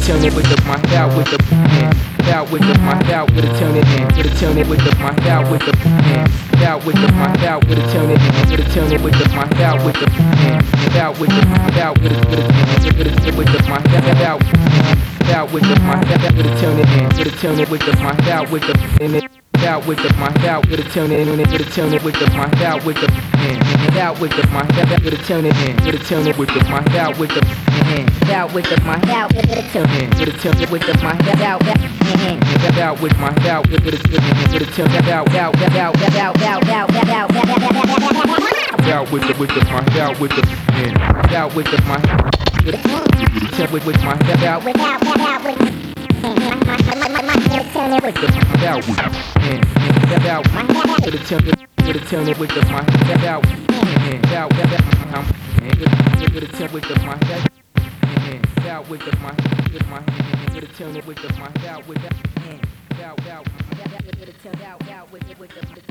tune it with the my out with the hand. Out with the my out with a tune it in. With a tune it with the my out with the hand. Out with the my out with a tune it in. With a tune it with the my out with the hand. Out with the my out with a with the my out. Out with the my out with a tune it in. With a tune it with the my out with the in it. Out with the my out with a tune it in. With a tune it with the my out with the hand. Out with the my out with a tune it in. With a tune it with the my out with the hand. Out with the my out with a tune it. With a tune it with the my out out with my out with a tune it out with the my out with the hand. Out with the my with my out with with the tune it with the my out with the my out with the my with the tune it with the my out with that out with the